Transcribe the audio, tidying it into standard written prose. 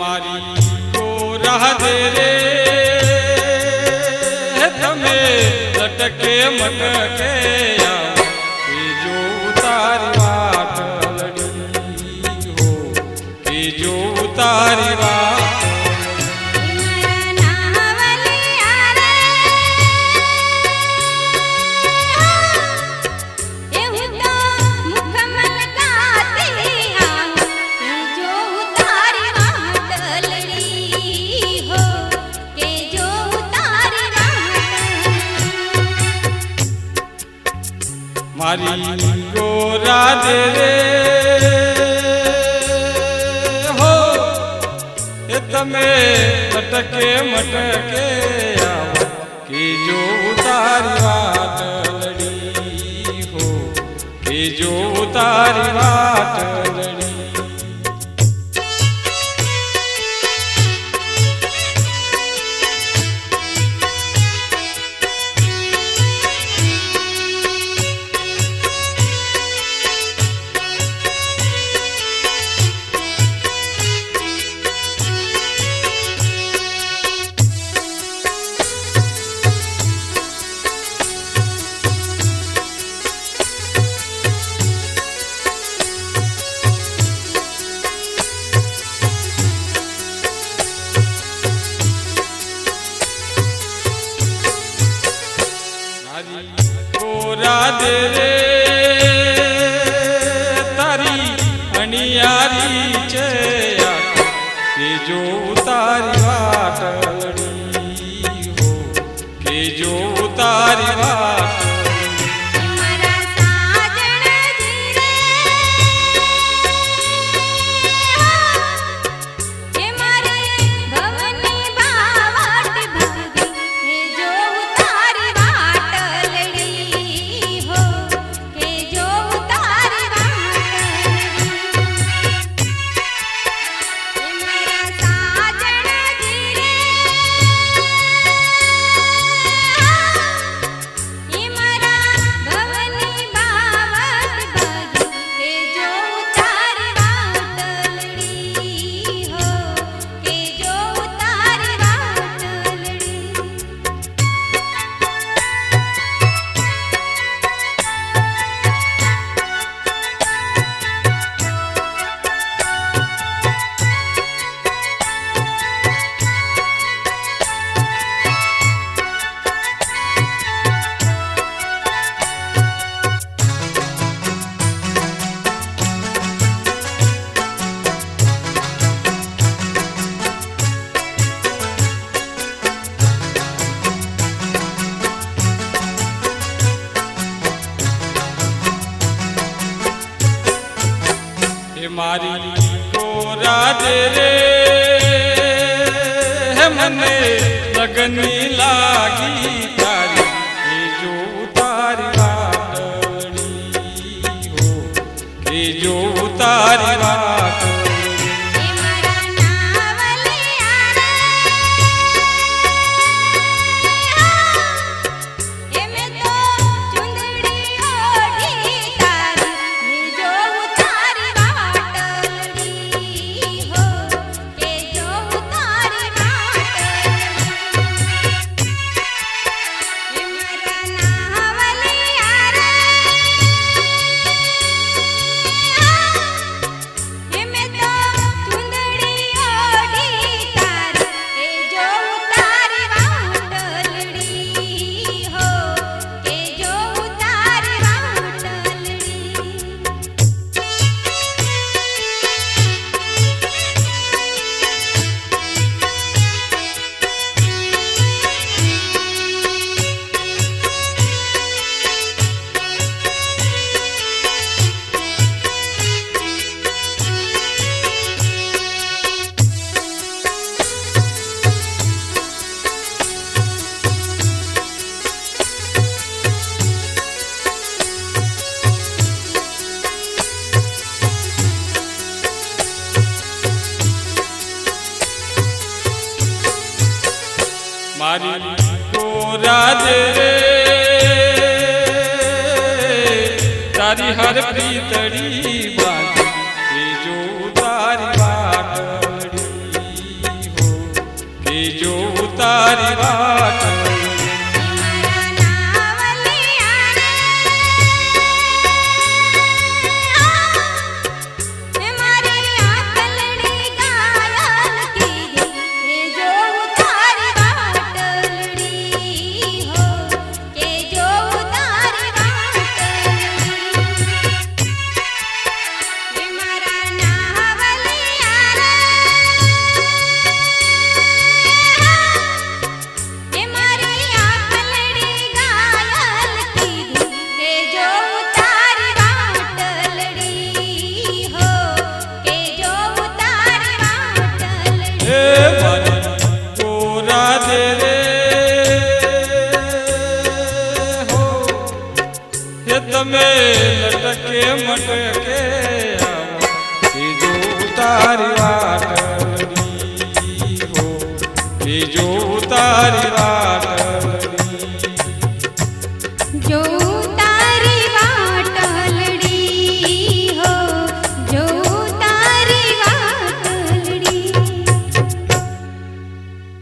मारी को राह दे रे तमे लटके मटके जो उतारी वाट लड़ी हो कि जो उतारी वाट मारी को राधे रे हो तमे लटके मटके आओ कि जो उतारी वाट लड़ी हो कि जो उतारी वाट लड़ी राधे रे तारी अनियारी चया के जो उतारी वाट लड़ी हो के जो उतारी वाट मारी को राधे रे मने लगनी लागी तारी जो उतारी वाट लड़ी हो कि जो उतारी वाट मारी को राधे रे तारी हर प्रीतड़ी बांधी जो उतारी वाट लड़ी તમે લટકે મટકે આવો બીજો તારી વાટડી હો બીજો તારી વાત